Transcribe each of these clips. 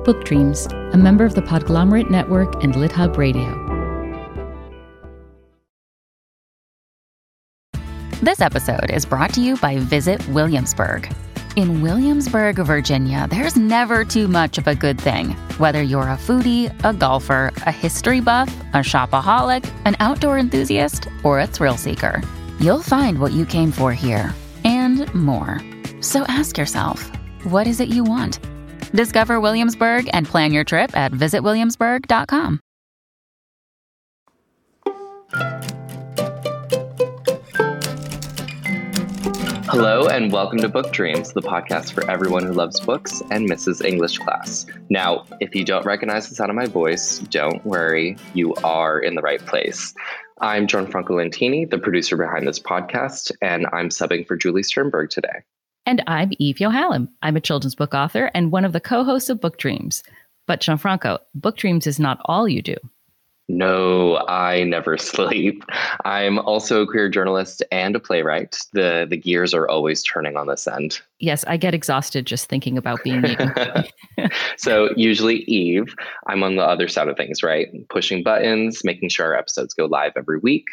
Book Dreams, a member of the Podglomerate Network and LitHub Radio. This episode is brought to you by Visit Williamsburg. In Williamsburg, Virginia, there's never too much of a good thing. Whether you're a foodie, a golfer, a history buff, a shopaholic, an outdoor enthusiast, or a thrill seeker, you'll find what you came for here and more. So ask yourself, what is it you want? Discover Williamsburg and plan your trip at visitwilliamsburg.com. Hello and welcome to Book Dreams, the podcast for everyone who loves books and misses English class. Now, if you don't recognize the sound of my voice, don't worry, you are in the right place. I'm Gianfranco Lentini, the producer behind this podcast, and I'm subbing for Julie Sternberg today. And I'm Eve Yohalem. I'm a children's book author and one of the co-hosts of Book Dreams. But Gianfranco, Book Dreams is not all you do. No, I never sleep. I'm also a queer journalist and a playwright. The gears are always turning on this end. Yes, I get exhausted just thinking about being me. So usually Eve, I'm on the other side of things, right? Pushing buttons, making sure our episodes go live every week.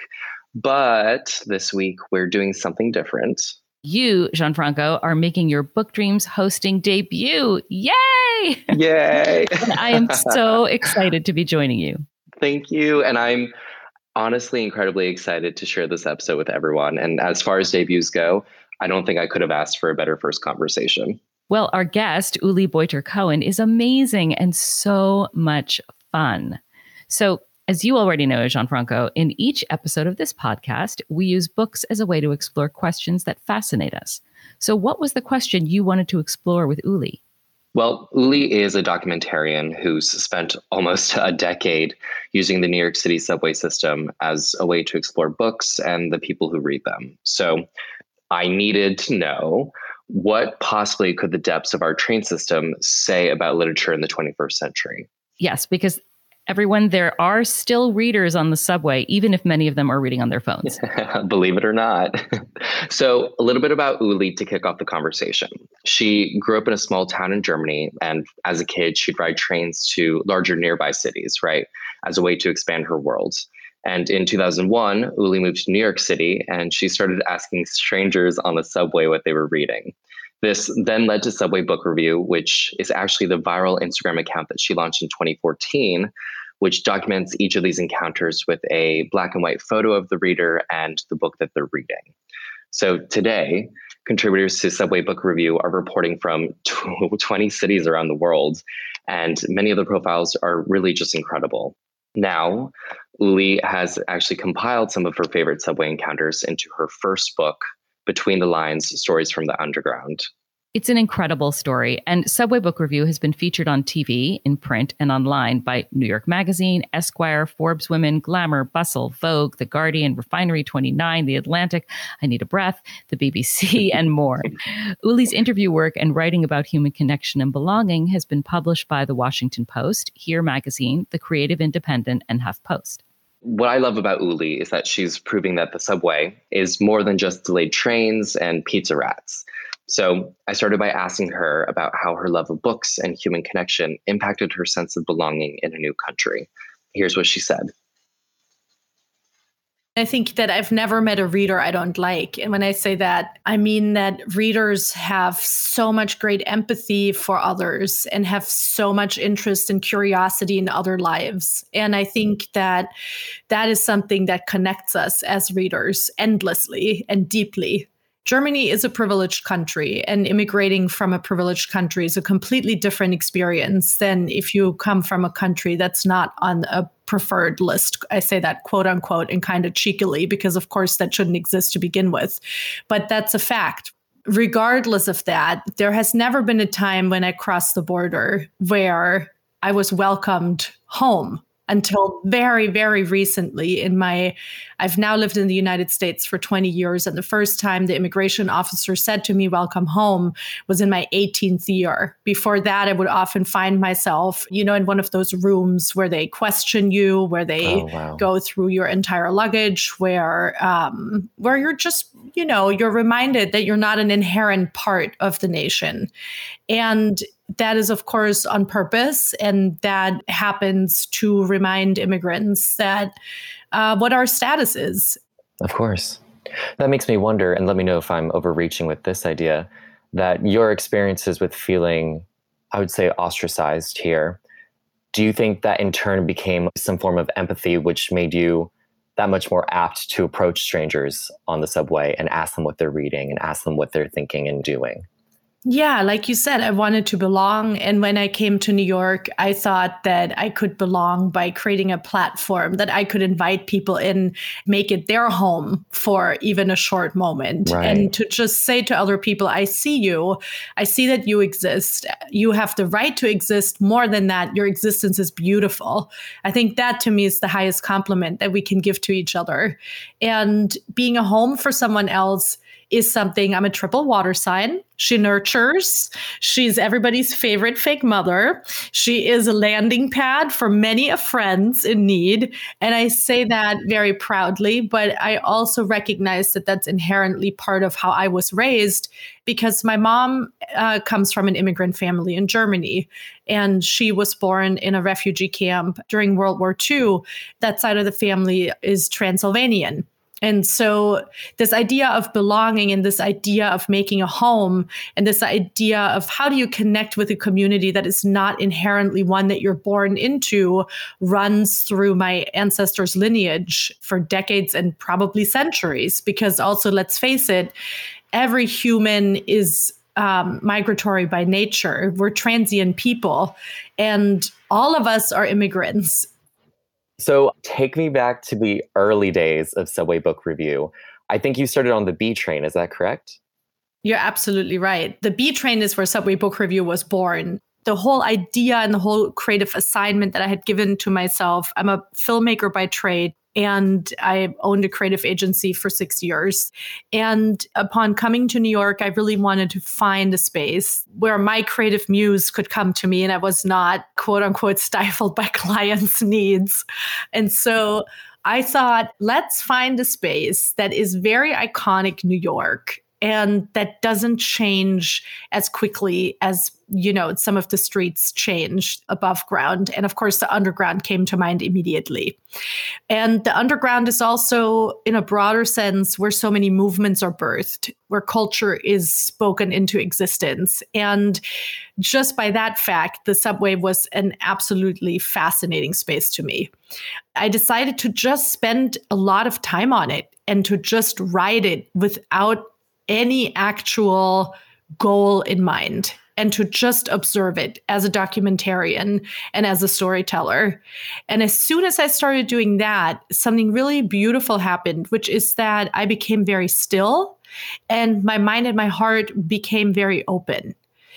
But this week we're doing something different. You, Gianfranco, are making your Book Dreams hosting debut. Yay! Yay! And I am so excited to be joining you. Thank you. And I'm honestly incredibly excited to share this episode with everyone. And as far as debuts go, I don't think I could have asked for a better first conversation. Well, our guest, Uli Boyter-Cohen, is amazing and so much fun. So, as you already know, Gianfranco, in each episode of this podcast, we use books as a way to explore questions that fascinate us. So what was the question you wanted to explore with Uli? Well, Uli is a documentarian who's spent almost a decade using the New York City subway system as a way to explore books and the people who read them. So I needed to know, what possibly could the depths of our train system say about literature in the 21st century? Yes, because everyone, there are still readers on the subway, even if many of them are reading on their phones. Believe it or not. So a little bit about Uli to kick off the conversation. She grew up in a small town in Germany, and as a kid, she'd ride trains to larger nearby cities, right, as a way to expand her world. And in 2001, Uli moved to New York City, and she started asking strangers on the subway what they were reading. This then led to Subway Book Review, which is actually the viral Instagram account that she launched in 2014, which documents each of these encounters with a black and white photo of the reader and the book that they're reading. So today, contributors to Subway Book Review are reporting from 20 cities around the world, and many of the profiles are really just incredible. Now, Uli has actually compiled some of her favorite subway encounters into her first book, Between the Lines, Stories from the Underground. It's an incredible story, and Subway Book Review has been featured on TV, in print, and online by New York Magazine, Esquire, Forbes Women, Glamour, Bustle, Vogue, The Guardian, Refinery 29, The Atlantic, I Need a Breath, the BBC, and more. Uli's interview work and writing about human connection and belonging has been published by The Washington Post, Here Magazine, The Creative Independent, and HuffPost. What I love about Uli is that she's proving that the subway is more than just delayed trains and pizza rats. So I started by asking her about how her love of books and human connection impacted her sense of belonging in a new country. Here's what she said. I think that I've never met a reader I don't like. And when I say that, I mean that readers have so much great empathy for others and have so much interest and curiosity in other lives. And I think that that is something that connects us as readers endlessly and deeply. Germany is a privileged country, and immigrating from a privileged country is a completely different experience than if you come from a country that's not on a preferred list. I say that quote unquote and kind of cheekily because, of course, that shouldn't exist to begin with. But that's a fact. Regardless of that, there has never been a time when I crossed the border where I was welcomed home. Until very, very recently I've now lived in the United States for 20 years. And the first time the immigration officer said to me, welcome home, was in my 18th year. Before that, I would often find myself, in one of those rooms where they question you, where they go through your entire luggage, where you're just, you're reminded that you're not an inherent part of the nation. And that is, of course, on purpose. And that happens to remind immigrants that what our status is. Of course. That makes me wonder, and let me know if I'm overreaching with this idea, that your experiences with feeling, I would say, ostracized here, do you think that in turn became some form of empathy, which made you that much more apt to approach strangers on the subway and ask them what they're reading and ask them what they're thinking and doing? Yeah, like you said, I wanted to belong. And when I came to New York, I thought that I could belong by creating a platform that I could invite people in, make it their home for even a short moment. Right. And to just say to other people, I see you. I see that you exist. You have the right to exist. More than that, your existence is beautiful. I think that to me is the highest compliment that we can give to each other. And being a home for someone else is something. I'm a triple water sign. She nurtures. She's everybody's favorite fake mother. She is a landing pad for many of friends in need. And I say that very proudly, but I also recognize that that's inherently part of how I was raised, because my mom comes from an immigrant family in Germany, and she was born in a refugee camp during World War II. That side of the family is Transylvanian. And so this idea of belonging and this idea of making a home and this idea of how do you connect with a community that is not inherently one that you're born into runs through my ancestors' lineage for decades and probably centuries. Because also, let's face it, every human is migratory by nature. We're transient people, and all of us are immigrants. So take me back to the early days of Subway Book Review. I think you started on the B train. Is that correct? You're absolutely right. The B train is where Subway Book Review was born. The whole idea and the whole creative assignment that I had given to myself. I'm a filmmaker by trade, and I owned a creative agency for 6 years. And upon coming to New York, I really wanted to find a space where my creative muse could come to me and I was not, quote unquote, stifled by clients' needs. And so I thought, let's find a space that is very iconic New York and that doesn't change as quickly as, some of the streets changed above ground. And of course, the underground came to mind immediately. And the underground is also, in a broader sense, where so many movements are birthed, where culture is spoken into existence. And just by that fact, the subway was an absolutely fascinating space to me. I decided to just spend a lot of time on it and to just write it without any actual goal in mind, and to just observe it as a documentarian and as a storyteller. And as soon as I started doing that, something really beautiful happened, which is that I became very still and my mind and my heart became very open.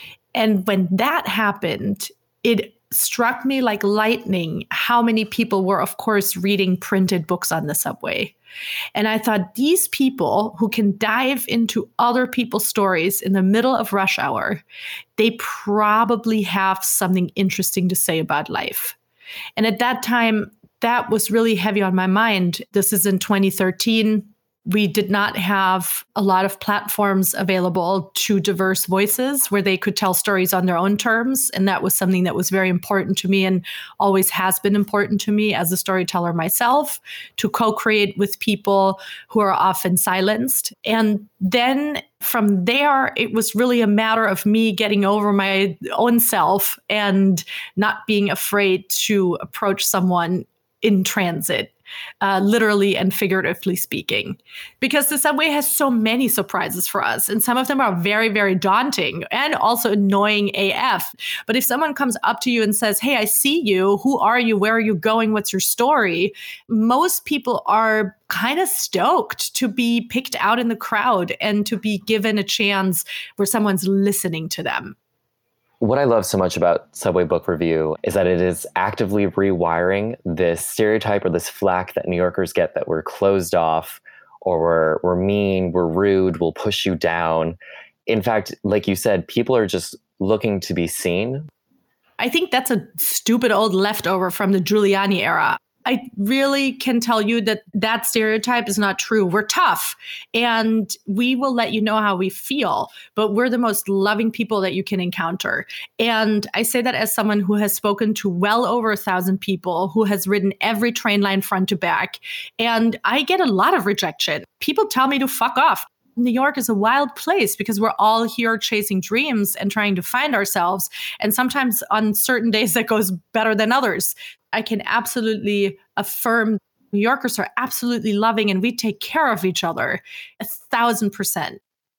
And when that happened, it struck me like lightning how many people were, of course, reading printed books on the subway. And I thought, these people who can dive into other people's stories in the middle of rush hour, they probably have something interesting to say about life. And at that time, that was really heavy on my mind. This is in 2013. We did not have a lot of platforms available to diverse voices where they could tell stories on their own terms. And that was something that was very important to me and always has been important to me as a storyteller myself, to co-create with people who are often silenced. And then from there, it was really a matter of me getting over my own self and not being afraid to approach someone in transit. Literally and figuratively speaking, because the subway has so many surprises for us. And some of them are very, very daunting and also annoying AF. But if someone comes up to you and says, hey, I see you. Who are you? Where are you going? What's your story? Most people are kind of stoked to be picked out in the crowd and to be given a chance where someone's listening to them. What I love so much about Subway Book Review is that it is actively rewiring this stereotype or this flack that New Yorkers get that we're closed off or we're mean, we're rude, we'll push you down. In fact, like you said, people are just looking to be seen. I think that's a stupid old leftover from the Giuliani era. I really can tell you that that stereotype is not true. We're tough and we will let you know how we feel, but we're the most loving people that you can encounter. And I say that as someone who has spoken to well over 1,000 people, who has ridden every train line front to back. And I get a lot of rejection. People tell me to fuck off. New York is a wild place because we're all here chasing dreams and trying to find ourselves. And sometimes on certain days that goes better than others. I can absolutely affirm New Yorkers are absolutely loving and we take care of each other 1,000%.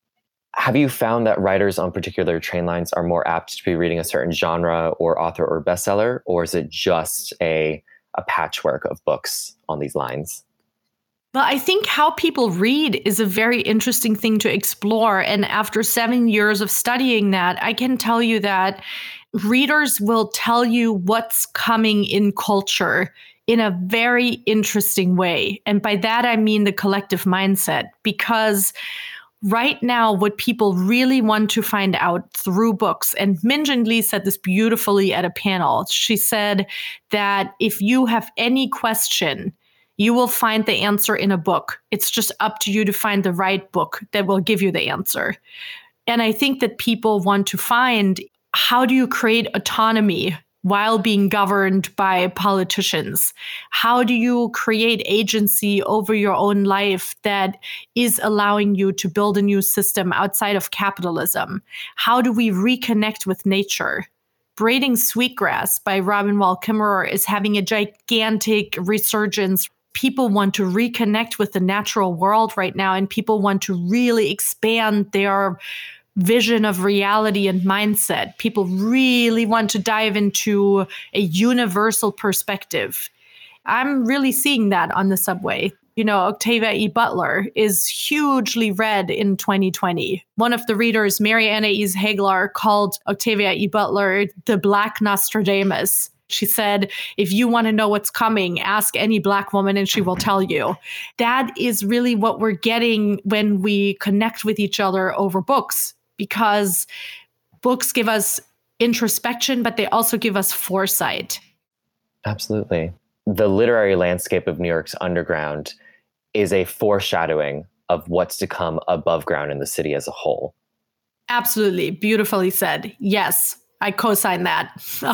Have you found that writers on particular train lines are more apt to be reading a certain genre or author or bestseller, or is it just a patchwork of books on these lines? Well, I think how people read is a very interesting thing to explore. And after 7 years of studying that, I can tell you that readers will tell you what's coming in culture in a very interesting way. And by that, I mean the collective mindset, because right now, what people really want to find out through books, and Min-Jin Lee said this beautifully at a panel. She said that if you have any question, you will find the answer in a book. It's just up to you to find the right book that will give you the answer. And I think that people want to find, how do you create autonomy while being governed by politicians? How do you create agency over your own life that is allowing you to build a new system outside of capitalism? How do we reconnect with nature? Braiding Sweetgrass by Robin Wall Kimmerer is having a gigantic resurgence. People want to reconnect with the natural world right now, and people want to really expand their vision of reality and mindset. People really want to dive into a universal perspective. I'm really seeing that on the subway. You know, Octavia E. Butler is hugely read in 2020. One of the readers, Mary Annaïse Hagler, called Octavia E. Butler the Black Nostradamus. She said, if you want to know what's coming, ask any Black woman and she will tell you. That is really what we're getting when we connect with each other over books, because books give us introspection, but they also give us foresight. Absolutely. The literary landscape of New York's underground is a foreshadowing of what's to come above ground in the city as a whole. Absolutely. Beautifully said. Yes, I co-sign that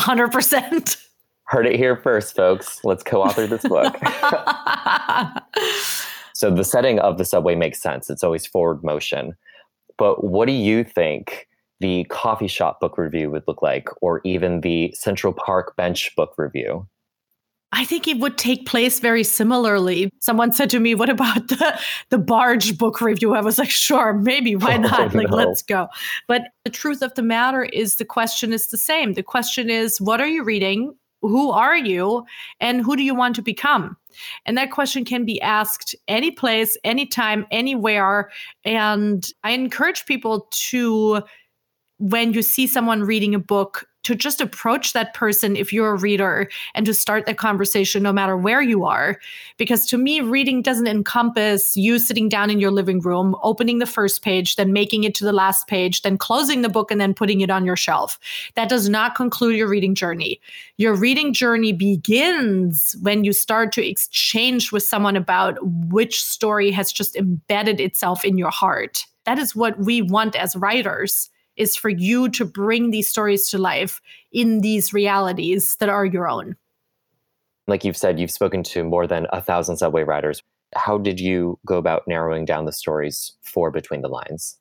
100%. Heard it here first, folks. Let's co-author this book. So the setting of the subway makes sense. It's always forward motion. But what do you think the coffee shop book review would look like, or even the Central Park bench book review? I think it would take place very similarly. Someone said to me, what about the barge book review? I was like, sure, maybe, why not? Let's go. But the truth of the matter is the question is the same. The question is, what are you reading? Who are you? And who do you want to become? And that question can be asked any place, anytime, anywhere. And I encourage people to, when you see someone reading a book, to just approach that person if you're a reader and to start the conversation no matter where you are. Because to me, reading doesn't encompass you sitting down in your living room, opening the first page, then making it to the last page, then closing the book and then putting it on your shelf. That does not conclude your reading journey. Your reading journey begins when you start to exchange with someone about which story has just embedded itself in your heart. That is what we want as writers, is for you to bring these stories to life in these realities that are your own. Like you've said, you've spoken to more than 1,000 subway riders. How did you go about narrowing down the stories for Between the Lines?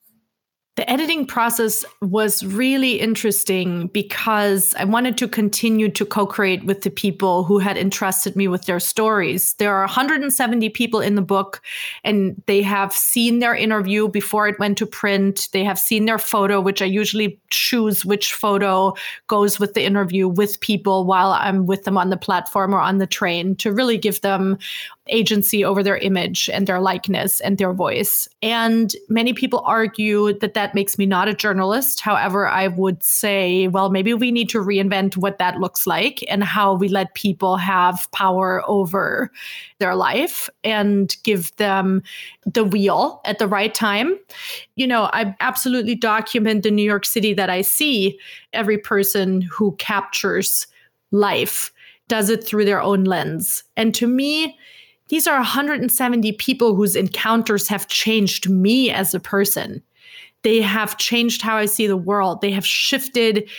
The editing process was really interesting because I wanted to continue to co-create with the people who had entrusted me with their stories. There are 170 people in the book, and they have seen their interview before it went to print. They have seen their photo, which I usually choose which photo goes with the interview with people while I'm with them on the platform or on the train, to really give them agency over their image and their likeness and their voice. And many people argue that that makes me not a journalist. However, I would say, well, maybe we need to reinvent what that looks like and how we let people have power over their life and give them the wheel at the right time. You know, I absolutely document the New York City that I see, every person who captures life. does it through their own lens. And to me, these are 170 people whose encounters have changed me as a person. They have changed how I see the world. They have shifted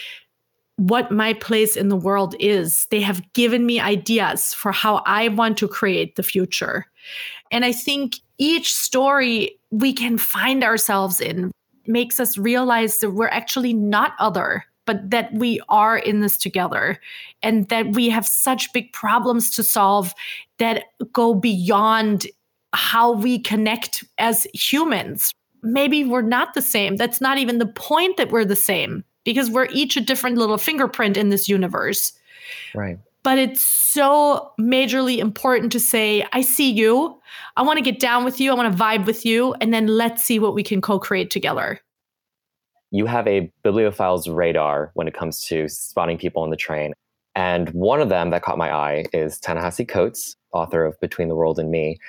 what my place in the world is. They have given me ideas for how I want to create the future. And I think each story we can find ourselves in makes us realize that we're actually not other, but that we are in this together, and that we have such big problems to solve that go beyond how we connect as humans. Maybe we're not the same. That's not even the point that we're the same, because we're each a different little fingerprint in this universe. Right. But it's so majorly important to say, I see you. I want to get down with you. I want to vibe with you. And then let's see what we can co-create together. You have a bibliophile's radar when it comes to spotting people on the train. And one of them that caught my eye is Ta-Nehisi Coates, author of Between the World and Me.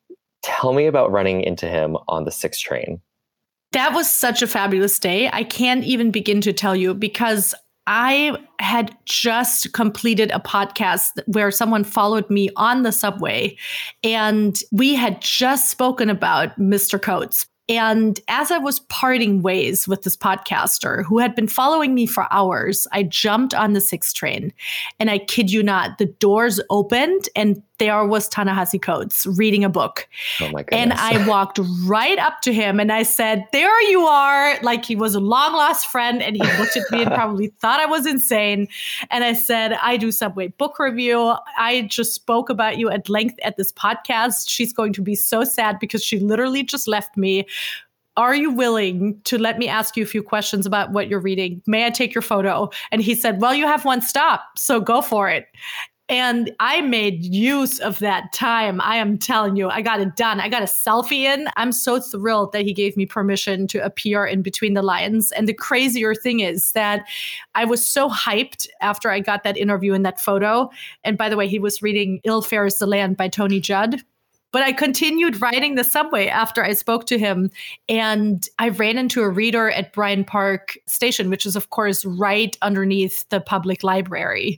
Tell me about running into him on the 6 train. That was such a fabulous day. I can't even begin to tell you, because I had just completed a podcast where someone followed me on the subway, and we had just spoken about Mr. Coates. And as I was parting ways with this podcaster who had been following me for hours, I jumped on the 6 train, and I kid you not, the doors opened and there was Ta-Nehisi Coates reading a book. Oh my goodness. And I walked right up to him and I said, there you are. Like he was a long lost friend, and he looked at me and probably thought I was insane. And I said, I do Subway Book Review. I just spoke about you at length at this podcast. She's going to be so sad because she literally just left me. Are you willing to let me ask you a few questions about what you're reading? May I take your photo? And he said, well, you have one stop, so go for it. And I made use of that time. I am telling you, I got it done. I got a selfie in. I'm so thrilled that he gave me permission to appear in Between the Lines. And the crazier thing is that I was so hyped after I got that interview and that photo. And by the way, he was reading Ill Fares the Land by Tony Judd. But I continued riding the subway after I spoke to him. And I ran into a reader at Bryant Park Station, which is, of course, right underneath the public library.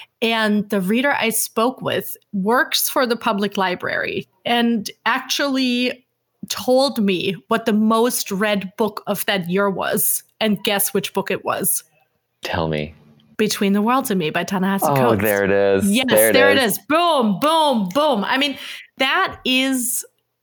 And the reader I spoke with works for the public library and actually told me what the most read book of that year was. And guess which book it was? Tell me. Between the World and Me by Ta-Nehisi Coates. Oh, there it is. Yes, there it is. Boom, boom, boom. I mean, that is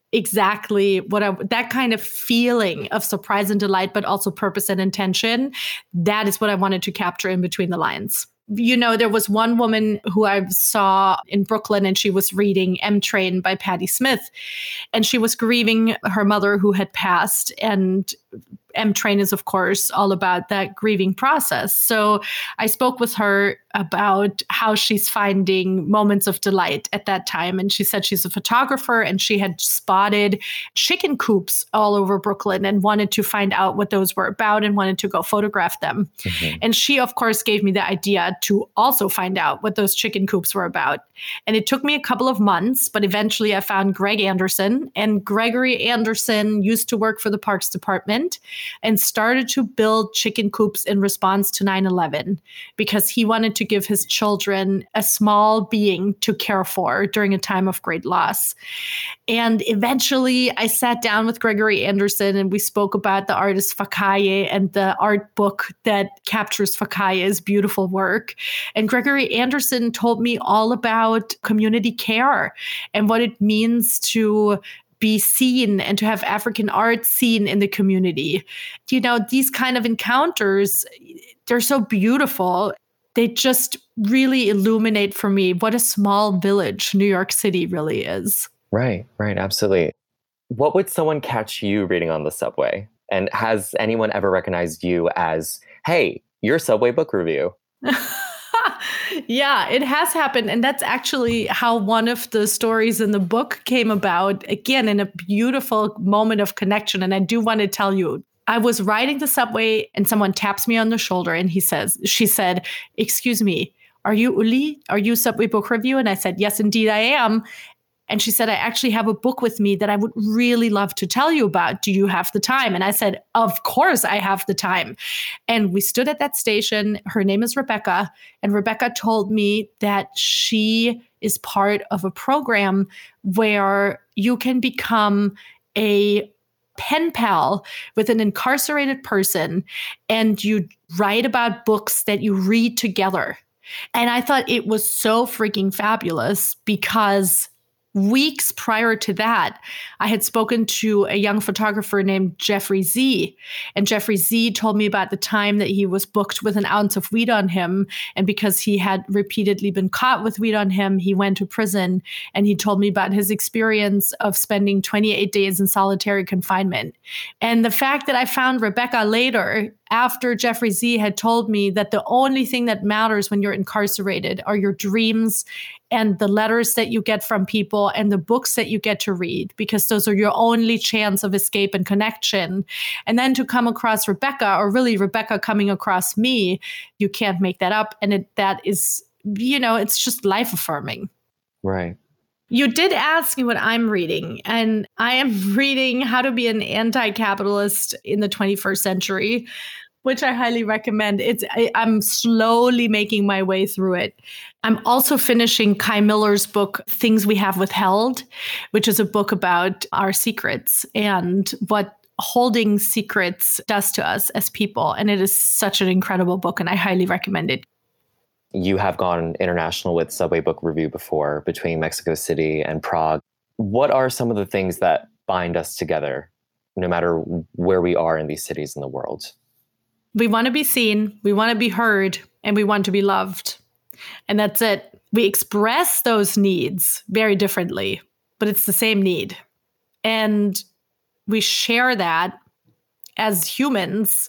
exactly what that kind of feeling of surprise and delight, but also purpose and intention. That is what I wanted to capture in Between the Lines. You know, there was one woman who I saw in Brooklyn, and she was reading M-Train by Patti Smith, and she was grieving her mother who had passed. And M-Train is, of course, all about that grieving process. So I spoke with her about how she's finding moments of delight at that time. And she said she's a photographer, and she had spotted chicken coops all over Brooklyn and wanted to find out what those were about and wanted to go photograph them. Mm-hmm. And she, of course, gave me the idea to also find out what those chicken coops were about. And it took me a couple of months, but eventually I found Greg Anderson. And Gregory Anderson used to work for the Parks Department and started to build chicken coops in response to 9/11 because he wanted to give his children a small being to care for during a time of great loss. And eventually I sat down with Gregory Anderson and we spoke about the artist Fakaye and the art book that captures Fakaye's beautiful work. And Gregory Anderson told me all about community care and what it means to be seen and to have African art seen in the community. You know, these kind of encounters, they're so beautiful. They just really illuminate for me what a small village New York City really is. Right, absolutely. What would someone catch you reading on the subway? And has anyone ever recognized you as, hey, you're Subway Book Review? Yeah, it has happened. And that's actually how one of the stories in the book came about, again, in a beautiful moment of connection. And I do want to tell you, I was riding the subway and someone taps me on the shoulder and she said, excuse me, are you Uli? Are you Subway Book Review? And I said, yes, indeed I am. And she said, I actually have a book with me that I would really love to tell you about. Do you have the time? And I said, of course I have the time. And we stood at that station. Her name is Rebecca. And Rebecca told me that she is part of a program where you can become a pen pal with an incarcerated person and you write about books that you read together. And I thought it was so freaking fabulous because weeks prior to that, I had spoken to a young photographer named Jeffrey Z. And Jeffrey Z told me about the time that he was booked with an ounce of weed on him. And because he had repeatedly been caught with weed on him, he went to prison. And he told me about his experience of spending 28 days in solitary confinement. And the fact that I found Rebecca later, after Jeffrey Z had told me that the only thing that matters when you're incarcerated are your dreams and the letters that you get from people and the books that you get to read, because those are your only chance of escape and connection. And then to come across Rebecca, or really Rebecca coming across me, you can't make that up. And that is, it's just life affirming. Right. You did ask me what I'm reading, and I am reading How to Be an Anti-Capitalist in the 21st Century, which I highly recommend. I'm slowly making my way through it. I'm also finishing Kai Miller's book, Things We Have Withheld, which is a book about our secrets and what holding secrets does to us as people. And it is such an incredible book, and I highly recommend it. You have gone international with Subway Book Review before, between Mexico City and Prague. What are some of the things that bind us together, no matter where we are in these cities in the world? We want to be seen, we want to be heard, and we want to be loved. And that's it. We express those needs very differently, but it's the same need. And we share that as humans.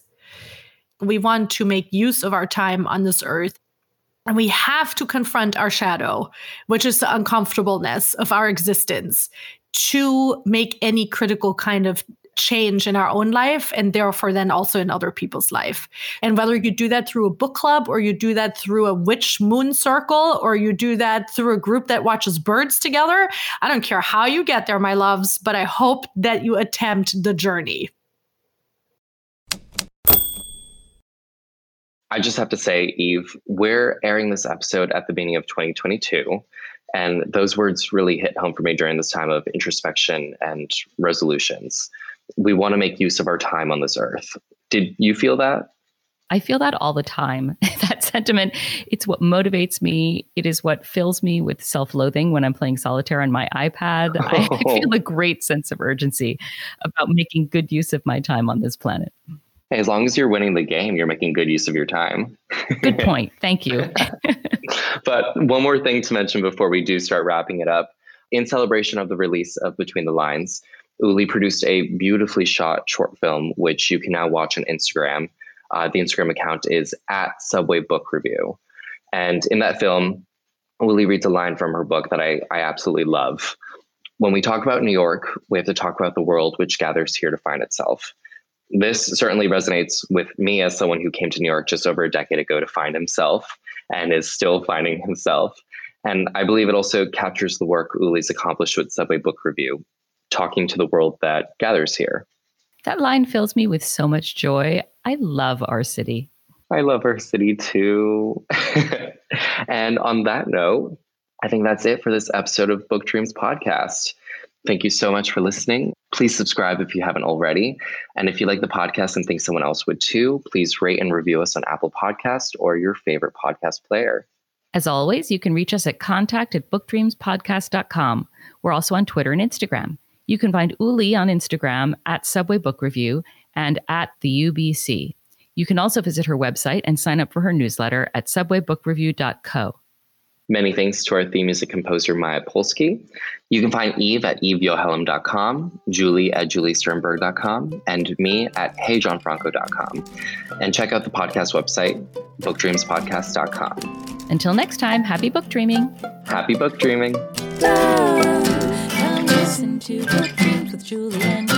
We want to make use of our time on this earth. And we have to confront our shadow, which is the uncomfortableness of our existence, to make any critical kind of change in our own life, and therefore then also in other people's life. And whether you do that through a book club, or you do that through a witch moon circle, or you do that through a group that watches birds together, I don't care how you get there, my loves, but I hope that you attempt the journey. I just have to say, Eve, we're airing this episode at the beginning of 2022. And those words really hit home for me during this time of introspection and resolutions. We want to make use of our time on this earth. Did you feel that? I feel that all the time. That sentiment, it's what motivates me. It is what fills me with self-loathing when I'm playing solitaire on my iPad. I feel a great sense of urgency about making good use of my time on this planet. Hey, as long as you're winning the game, you're making good use of your time. Good point. Thank you. But one more thing to mention before we do start wrapping it up. In celebration of the release of Between the Lines, Uli produced a beautifully shot short film, which you can now watch on Instagram. The Instagram account is @SubwayBookReview. And in that film, Uli reads a line from her book that I absolutely love. When we talk about New York, we have to talk about the world which gathers here to find itself. This certainly resonates with me as someone who came to New York just over a decade ago to find himself and is still finding himself. And I believe it also captures the work Uli's accomplished with Subway Book Review, talking to the world that gathers here. That line fills me with so much joy. I love our city. I love our city too. And on that note, I think that's it for this episode of Book Dreams Podcast. Thank you so much for listening. Please subscribe if you haven't already. And if you like the podcast and think someone else would too, please rate and review us on Apple Podcast or your favorite podcast player. As always, you can reach us at contact@bookdreamspodcast.com. We're also on Twitter and Instagram. You can find Uli on Instagram @Subway Book Review and @the UBC. You can also visit her website and sign up for her newsletter at subwaybookrareview.co. Many thanks to our theme music composer, Maya Polsky. You can find Eve at eveyohelm.com, Julie at juliesternberg.com, and me at heyjohnfranco.com. And check out the podcast website, bookdreamspodcast.com. Until next time, happy book dreaming. Happy book dreaming. Come listen to Book Dreams with Julie and